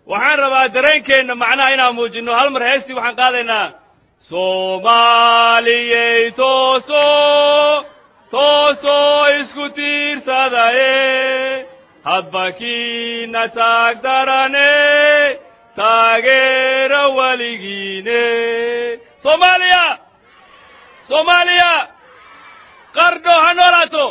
waxaan rabaa dareenkeenna macnaha inaan muujinno hal mar heestii waxaan qaadaynaa soomaaliyey toosoo isku tiirsadaye hadba kiina taag darane taageera weligiine soomaaliya qardho ha noolaato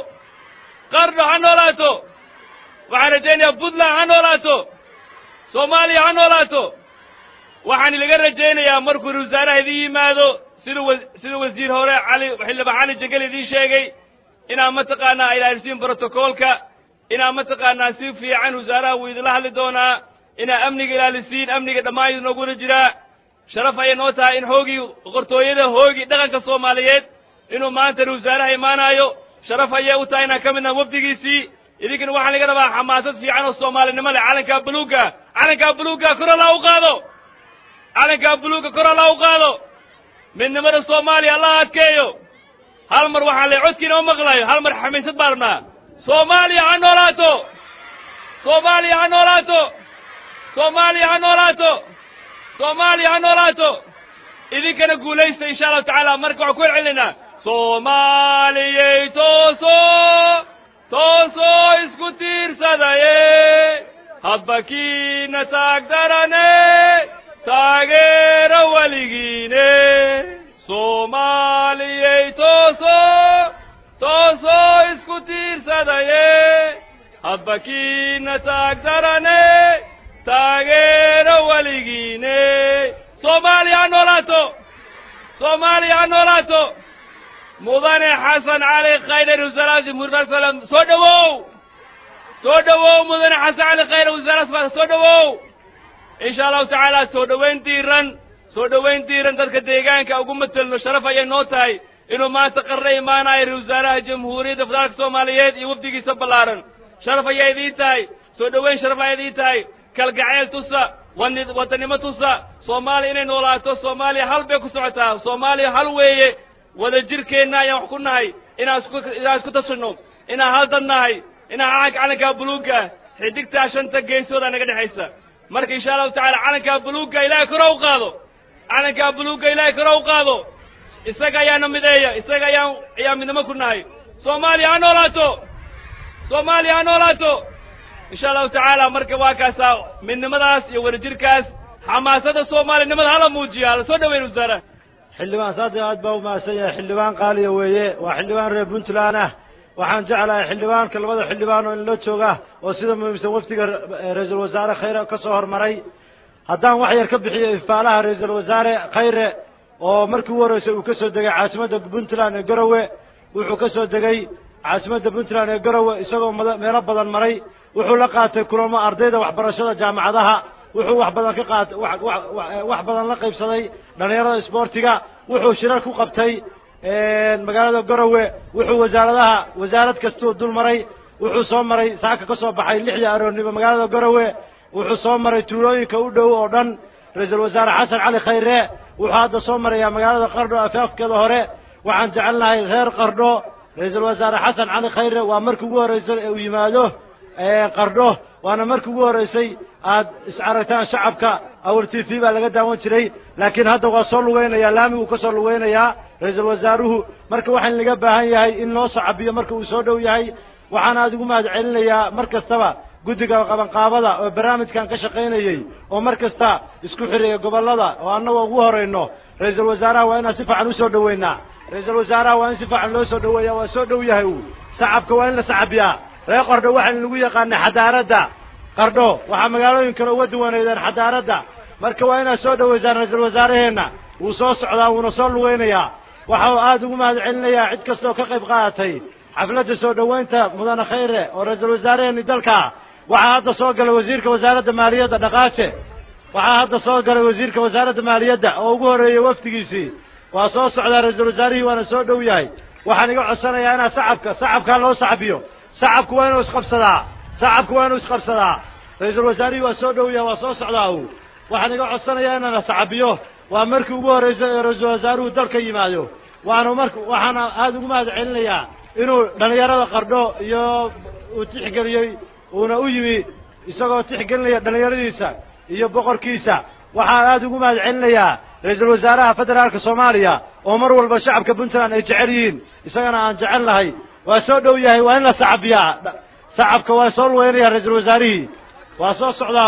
waxaan rajaynayaa puntland ha noolaato soomaaliya ha noolaato waxaan ilaga rajaynayaa markuu wasaaraha idin yimaado siduu wasiir hore xildhibaan cali jegel idiin sheegay inaad mataqaanaa ilaalisiin brotokoolka inaad mataqaanaa si fiican wasaaraha wuu idinla hadli doonaa inaad amniga ilaalisiin amniga dhammaan idinooguna jiraa sharaf ayay noo tahay in hoogii dhaqanka soomaaliyeed inuu maanta wasaaraha imaanaayo sharaf ayay u tahay inaan ka midnaha wafdigiisii idinkana waxaan laga rabaa xamaasad fiican oo soomaalinimo leh calankaa buluuga kor alla u qaado calankaa buluuga kor alla u qaado midnimada soomaaliya allah adkeeyo hal mar waxaan le codkiina u maqlayo hal mar xamiisad baan rabnaa soomaaliya ha noolaato idinkana guulaysta insha allahu tacaala marka waxaan ku celcelinaynaa soomaaliyey toosoo isku tiirsadaye hadba kiina taag darane taageera weligiine soomaaliyey toosoo isku tiirsadaye hadba kiina taag darane taageera weligiine soomaaliya ha noolaato mudane xasan cali khayre wasaaraha jamhuuriyadda salaam soo dhawow mudane xasan cali khayre wasaaraha soo dhawow insha allahu tacaala soo dhowayn diiran dadka deegaanka ugu matelno sharaf ayay noo tahay inuu maanta qarre imaanayo wasaaraha jamhuuriyadda federaalka soomaaliyeed iyo wafdigiisa ballaaran sharaf ayay idiin tahay soo dhowayn sharaf ayay idiin tahay kalgacayl tusa wadannimo tusa soomaaliya inay noolaato soomaaliya hal bay ku socotaa soomaaliya hal weeye wada jirkeenna ayaan wax ku nahay inaan isku tashanno inaan hal dad nahay inaan calankaa buluugga xidigtaa shanta geesooda naga dhexaysa marka insha allahu tacaala calankaa buluugga ilaahay kor u qaado isaga ayaana mideeya isaga ayaan midnimo ku nahay soomaaliya ha noolaato insha allahu tacaala marka waa kaasaa midnimadaas iyo wadajirkaas xamaasada soomaalinimada hala muujiya hala soo dhaweyn wasaaraha xildhibaan saadiq aad baa u mahadsan yahay xildhibaan qaaliya weeye waa xildhibaan reer puntland ah waxaan jeclahay xildhibaanka labada xildhibaan oo inla jooga oo sida muhiimsan wafdiga ra-iisul wasaare khayre ka soo hormaray haddaan wax yar ka bixiyo ifaalaha ra-iisul wasaare khayre oo markii ugu horreysay uu ka soo degay caasimadda puntland ee garowe wuxuu ka soo degay caasimadda puntland ee garowe isagoo meelo badan maray wuxuu la qaatay kulamo ardayda waxbarashada jaamacadaha wuxuu wax badan la qaybsaday dhalinyarada isboortiga wuxuu shirar ku qabtay magaalada garowe wuxuu wasaarad kastuu dul maray wuxuu soo maray saaka ka soo baxay 6 aroornimo magaalada garowe wuxuu soo maray tuulooyinka u dhow oo dhan ra-iisul wasaare xasan cali khayre wuxuu hadda soo marayaa magaalada qardho afaafkeeda hore waxaan jecelnahay reer qardho ra-iisul wasaare xasan cali khayre waa markii ugu horreysay ee uu yimaado qardho waana markii ugu horreysay aad iscaragtaan shacabka awr TV baa laga daawan jiray laakiin hadda waa soo lugeynaya laamigu ka soo lugeynayaa ra-iisul wasaaruhu marka waxaan laga baahan yahay in loo sacabiyo marka uu soo dhow yahay waxaan aad ugu mahad celinayaa mar kastaba guddiga qabanqaabada oo barnaamijkan ka shaqaynayay oo mar kasta isku xiriya gobolada oo annagoo ugu horeyno ra-iisul wasaaraha waa inaan si fiican u soo dhoweynaa ra-iisul wasaaraha waa in si fiican loo soo dhoweeyaa waa soo dhow yahay uu shacabka waa in la sacabiyaa reer qardho waxaan lagu yaqaanay xadaaradda qardho waxaa magaalooyin kale uga duwaneedeen xadaaradda marka waa inaad soo dhoweysaan ra-iisul wasaaraheenna wuu soo socdaa wuuna soo lugeynayaa waxa uu aad ugu mahad celinayaa cid kasta oo ka qayb qaadatay xafladda soo dhoweynta mudane khayre oo ra-iisul wasaaraheenni dalka waxaa hadda soo galay wasiirka wasaaradda maaliyadda dhaqaaje waxaa hadda soo galay wasiirka wasaaradda maaliyadda oo ugu horreeyey wafdigiisii waa soo socdaa ra-iisul wasaarihii waana soo dhow yahay waxaan iga codsanayaa inaad shacabkaa loo sacabiyo shacabku waa inuu isqabsadaa ra-iisul wasaarihii waa soo dhow yahay waa soo socdaa uu waxaan iga codsanayaa inaan sacabiyo waa markii ugu horreysay ee ra-iisul wasaaruhu dalka yimaado waxaana aad ugu mahad celinayaa inuu dhalinyarada qardho iyo uu tixgeliyey uuna u yimi isagoo tixgelinaya dhalinyaradiisa iyo boqorkiisa waxaan aad ugu mahad celinayaa ra-iisul wasaaraha federaalka soomaaliya oo mar walba shacabka puntland ay jecel yihiin isagana aan jecel nahay waa soo dhow yahay waa in la sacabiyaa sacabka waa soo luweynaya ra-iisul wasaarihii waa soo socdaa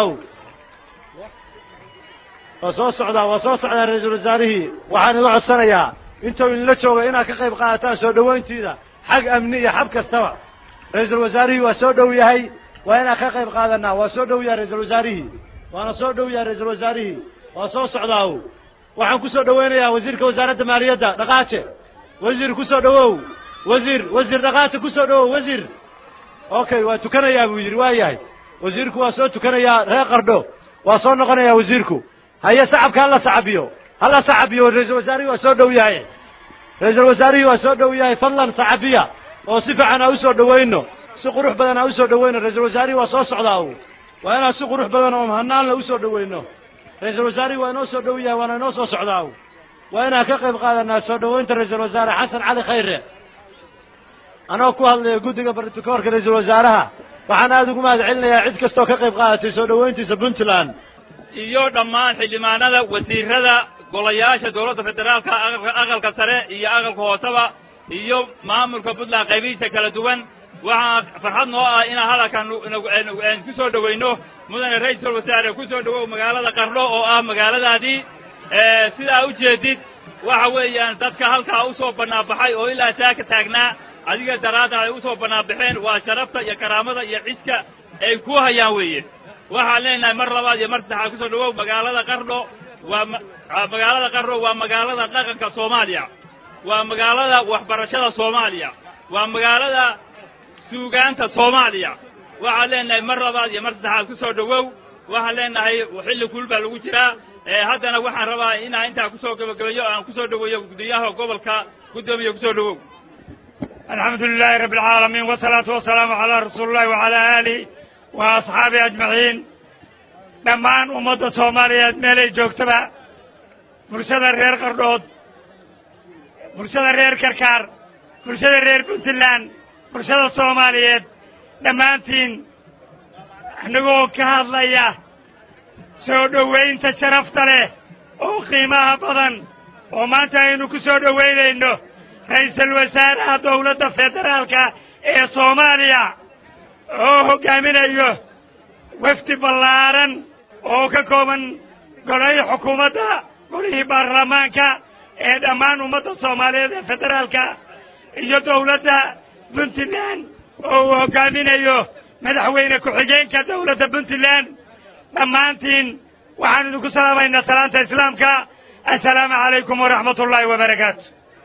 ra-iisul wasaarihii waxaan iga codsanayaa intuu inla jooga inaad ka qayb qaadataan soo dhowayntiida xag amni iyo xab kastaba ra-iisul wasaarihii waa soo dhow yahay waa inaan ka qayb qaadanaa waa soo dhow yahay ra-iisul wasaarihii waana soo dhow yahay ra-iisul wasaarihii waa soo socdaa waxaan ku soo dhowaynayaa wasiirka wasaaradda maaliyadda dhaqaaje wasiir ku soo dhowow wasiir dhaqaaje ku soo dhowow wasiir okay waa tukanayaa buu yidhi waa yahay wasiirku waa soo tukanayaa reer qardho waa soo noqonayaa wasiirku haye sacabka hala sacabiyo ra-iisul wasaarihii waa soo dhow yahay ra-iisul wasaarihii waa soo dhow yahay fadlan sacabiya oo si fiican ha u soo dhowayno si qurux badan ha u soo dhowayno ra-iisul wasaarihii waa soo socdaa waa inaan si qurux badan oo mahanaanla u soo dhowayno ra-iisul wasaarihii waa inoo soo dhow yahay waana inoo soo socdaa waa inaan ka qayb qaadanaa soo dhowaynta ra-iisul wasaare xasan cali khayre anoo ku hadlaya guddiga bartikoorka ra-iisul wasaaraha waxaan aad ugu mahad celinayaa cid kastoo ka qayb qaadatay soo dhowayntiisa puntland iyo dhammaan xildhibaanada wasiirada golayaasha dowladda federaalka aqalka sare iyo aqalka hooseba iyo maamulka puntland qaybihiisa kala duwan waxaa farxad noo ah inaan hadalkan ku soo dhowayno mudane ra-iisul wasaare ku soo dhowow magaalada qardho oo ah magaaladaadii sidaa u jeedid waxa weeyaan dadka halkaa u soo bannaabaxay oo ilaa saaka taagnaa adiga daraadda ay u soo bannaabaxeen waa sharafta iyo karaamada iyo ciska ay ku hayaan weeye waxaan leenahay mar labaad iyo mar saddexaad ku soo dhowow magaalada qardho waa magaalada dhaqanka soomaaliya waa magaalada waxbarashada soomaaliya waa magaalada suugaanta soomaaliya waxaan leenahay mar labaad iyo mar saddexaad ku soo dhowow waxaan leenahay xilli kulul baa lagu jiraa haddana waxaan rabaa inaan intaa ku soo gabagabeeyo aan ku soo dhoweeyo guddiyaha gobolka guddoomiya ku soo dhowow الحمد لله رب العالمين والصلاة والسلام على رسول الله وعلى آله وأصحابه أجمعين دمان أمة الصومالية ميلي جوكتبا برشادة رير قردود برشادة رير كركار برشادة رير بنتلان برشادة الصومالية دمانتين نقول كهاد ليا سودوين تشرفت له وقيمها بضن وما تاينو كسودوين إنه ra-iisul wasaaraha dowladda federaalka ee soomaaliya oo hogaaminayo wafdi ballaaran oo ka kooban golihii xukuumadda golihii baarlamaanka ee dhammaan ummadda soomaaliyeed ee federaalka iyo dowladda puntland oo uu hogaaminayo madaxweyne ku-xigeenka dowladda puntland dhammaantiin waxaan idinku salaamaynaa salaanta islaamka assalaamu calaykum waraxmat ullaahi wabarakaatu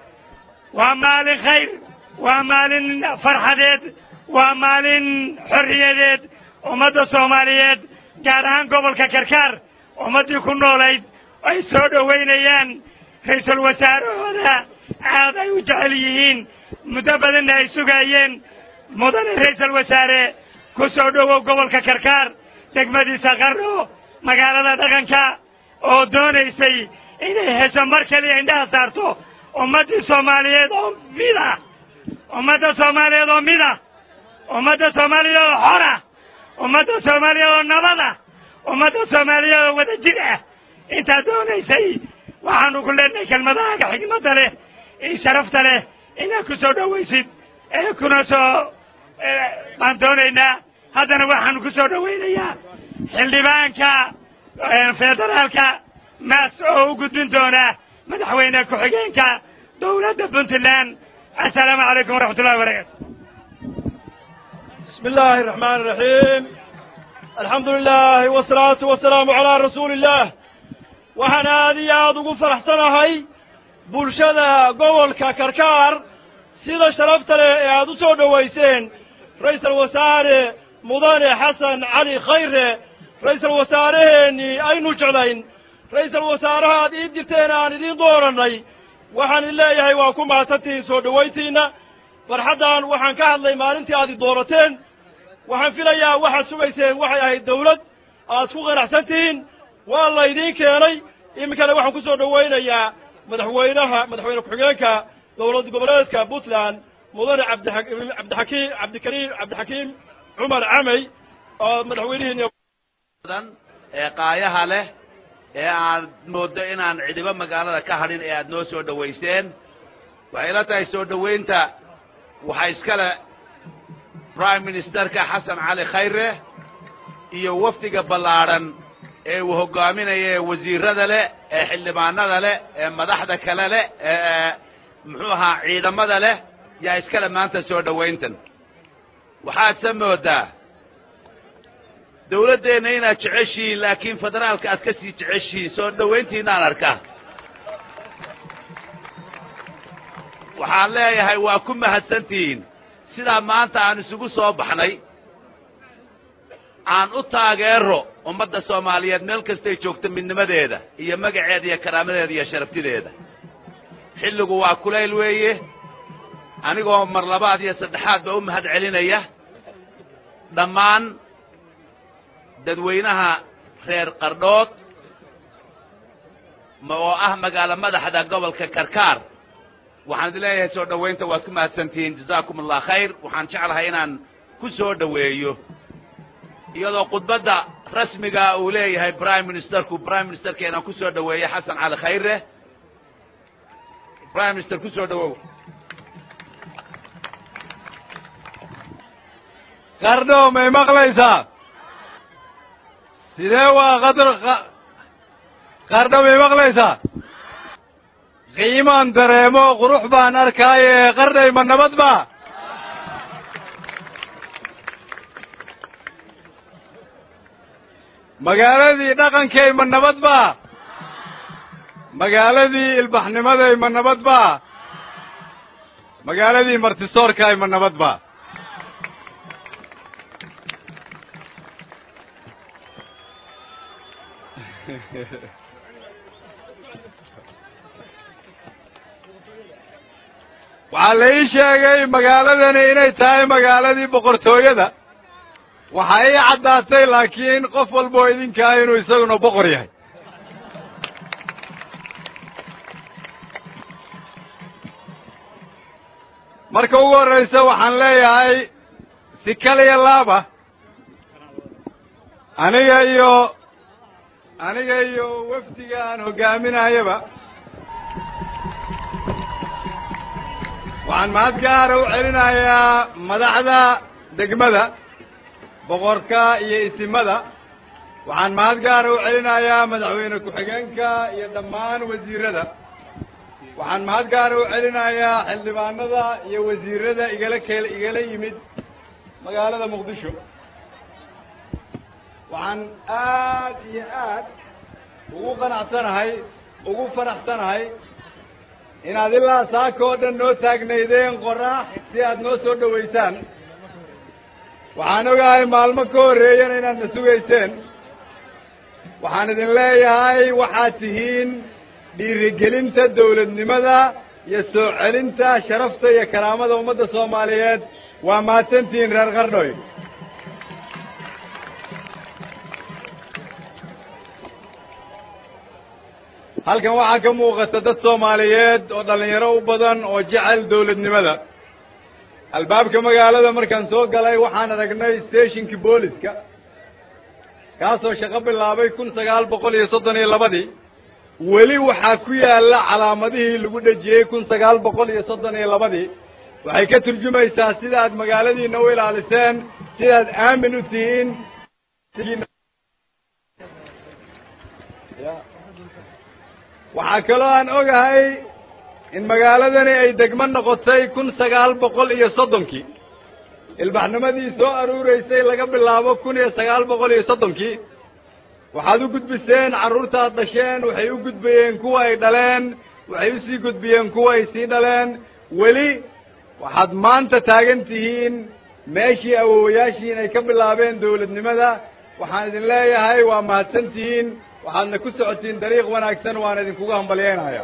ومال خير ومال فرحديد ومال حريديد ومدى الصوماليات قارهان قبل كركار ومدى يكون نوليد أي سودو وينيان رئيس الوزراء هذا عادة يجعليين مدبلن أي سوغايين مدن رئيس الوزراء كسودو قبل كركار تقمدي ساقرو مقالة دغنكا oo doonaysay inay hesho mar kaliya indhaha saarto ummadda Soomaaliyeed oo mida ummadda Soomaaliyeed oo mida ummadda Soomaaliyeed oo xora ummadda Soomaaliyeed oo nabada ummadda Soomaaliyeed oo wada jir ah inta doonaysay waxaanu ku leenahay kelmadaha xigmadda leh ee sharafta leh inaad ku soo dhawaysid ee kuna soo baan doonaynaa haddana waxaanu ku soo dhawaynayaa xildhibaanka federaalka maas oo u gudbin doona madaxweyne ku-xigeenka dowladda puntland assalaamu calaykum waraxmat ullahi wabarakaatu بسم الله الرحمن الرحيم الحمد لله والصلاة والسلام على رسول الله وحنا هذه أدوغو فرحتنا هاي بلشدة قول كركار سيدة شرفت لي أدو سودو ويسين رئيس الوزراء مدن حسن علي خير رئيس الوزراء أين جعلين رئيس الوزراء هذه إدتين عن دين دورني وحن الله يهي واكم عتتي سودو ويسينا فرحدان waxaan ka hadlay maalintii aad doorateen waxaan filayaa waxaad sugayseen waxay ahayd dawlad aad ku qanacsantiin waa la idin keenay imikana waxaan ku soo dhaweynayaa madaxweyne ku-xigeenka dowlad goboleedka Puntland mudane Cabdixakiim Cumar Camay oo madaxweynaheena qaayaha leh ee aad moodo inaan cidiba magaalada ka hadhin ee aad noo soo dhowayseen waxay la tahay soo dhowaynta waxaa iskale prime ministerka xasan cali khayre iyo wafdiga ballaadhan ee uu hogaaminaya wasiirada leh ee xildhibaanada leh ee madaxda kale leh ee muxuu ahaa ciidamada leh yaa iskale maanta soo dhowayntan waxaad se moodaa dawladdeenna inaad jeceshihiin laakiin federaalka aad ka sii jeceshihiin soo dhowayntiinaan arkaa waxaan leeyahay waa ku mahadsantihiin sidaa maanta aan isugu soo baxnay aan u taageero ummadda soomaaliyeed meel kastay joogto midnimadeeda iyo magaceeda iyo karaamadeeda iyo sharaftideeda xilligu waa kulayl weeye anigoo mar labaad iyo saddexaadba u mahad celinaya dhammaan dadweynaha reer qardhood oo ah magaalo madaxda gobolka karkaar waxaan idin leeyahay soo dhowaynta waad ku mahadsantihiin jazaakum allah khayr waxaan jeclahay inaan ku soo dhoweeyo iyadoo khudbadda rasmiga uu leeyahay prime ministerka inaan ku soo dhoweeyo xasan cali khayre prime minister ku soo dhowow qardho may maqlaysaa sidee waa qardho may maqlaysaa qiimaan dareemo qurux baan arkaaye qardhay ma nabad ba magaaladii dhaqankay ma nabad ba magaaladii ilbaxnimaday ma nabad ba magaaladii martisoorkaay ma nabad ba waxaa la ii sheegay magaaladani inay tahay magaaladii boqortooyada waxaa ii caddaatay laakiin qof walboo idinkaa inuu isaguna boqor yahay marka ugu horraysa waxaan leeyahay si kaliya laaba aniga iyo wafdiga aan hoggaaminayaba waxaan mahad gaara u celinayaa madaxda degmada boqorka iyo isimada waxaan mahad gaara u celinayaa madaxweyne ku-xigeenka iyo dhammaan wasiirada waxaan mahad gaara u celinayaa xildhibaanada iyo wasiirada igala yimid magaalada muqdisho waxaan aad iyo aad ugu qanacsanahay ugu faraxsanahay inaad ilaa saaka oo dhan noo taagnaydeen qoraax si aad noo soo dhowaysaan waxaan ogahay maalmo ka horreeyana inaad na sugayseen waxaan idin leeyahay waxaad tihiin dhiirigelinta dawladnimada iyo soo celinta sharafta iyo karaamada ummadda soomaaliyeed waa mahadsantihiin reer qardhoy halkan waxaa ka muuqata dad soomaaliyeed oo dhallinyaro u badan oo jecel dawladnimada albaabka magaalada markaan soo galay waxaan aragnay stationkii booliska kaasoo shaqo bilaabay 1932 weli waxaa ku yaalla calaamadihii lagu dhejiyey 1932 waxay ka turjumaysaa sida aad magaaladiina u ilaaliseen sidaad aamin u tihiin waxaa kaloo aan ogahay in magaaladani ay degmo noqotay 1930 ilbaxnimadii soo aruuraysay laga bilaabo 1930 waxaad u gudbiseen carruurta aad dhasheen waxay u gudbayeen kuwa ay dhaleen waxay u sii gudbiyeen kuwa ay sii dhaleen weli waxaad maanta taagan tihiin meeshii awowayaashiin ay ka bilaabeen dawladnimada waxaan idin leeyahay waa mahadsan tihiin waxaadna ku socotiin dariiq wanaagsan waan idinkuga hambalyeynaya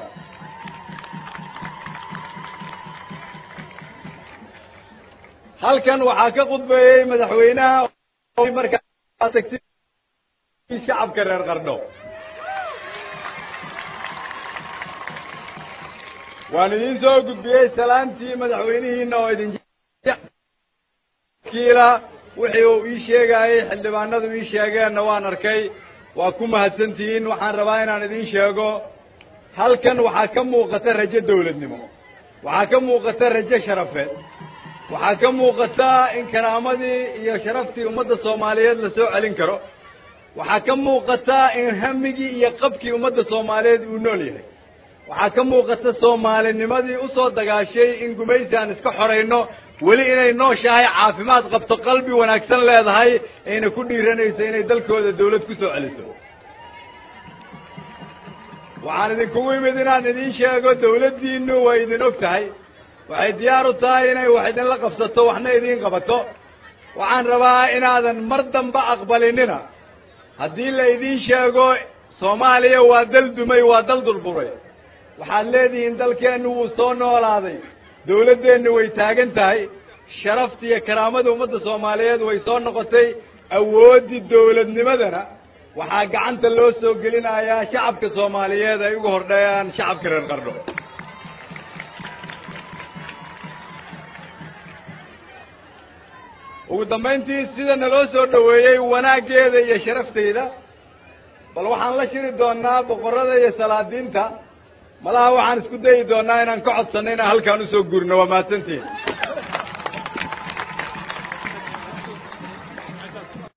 halkan waxaa ka khudbeeyey madaxweynaha markaa tagtay shacabka reer qardho waan idiin soo gudbiyey salaantii madaxweynihiina oo idin kiila wixii uu ii sheegayey xildhibaanadu ii sheegeenna waan arkay waa ku mahadsantihiin waxaan rabaa inaan idiin sheego halkan waxaa ka muuqata rajo dawladnimo waxaa ka muuqata rajo sharafeed waxaa ka muuqata in karaamadii iyo sharaftii ummadda soomaaliyeed la soo celin karo waxaa ka muuqata in hamigii iyo qabkii ummadda soomaaliyeed uu nool yahay waxaa ka muuqata soomaalinimadii u soo dagaashay in gumaysi aan iska xorayno weli inay nooshahay caafimaad qabto qalbi wanaagsan leedahay ayna ku dhiiranayso inay dalkooda dawlad ku soo celiso waxaan idinkugu imid inaan idiin sheego dawladdiinnu way idin og tahay waxay diyaar u tahay inay wax idinla qabsato waxna idiin qabato waxaan rabaa inaadan mar damba aqbalinina haddii la idiin sheego soomaaliya waa dal dumay waa dal dulburay waxaad leedihiin dalkeennu wuu soo noolaaday dawladdeennu way taagan tahay sharafta iyo karaamada ummadda soomaaliyeed way soo noqotay awooddii dawladnimadana waxaa gacanta loo soo gelinayaa shacabka soomaaliyeed ay ugu hordheeyaan shacabka reer Qardho ugu dambayntii sida naloo soo dhoweeyey wanaaggeeda iyo sharafteyda bal waxaan la shiri doonaa boqorrada iyo salaadiinta malaha waxaan isku dayi doonaa inaan ka codsanno inaan halkaan usoo gurno waa mahadsantihiin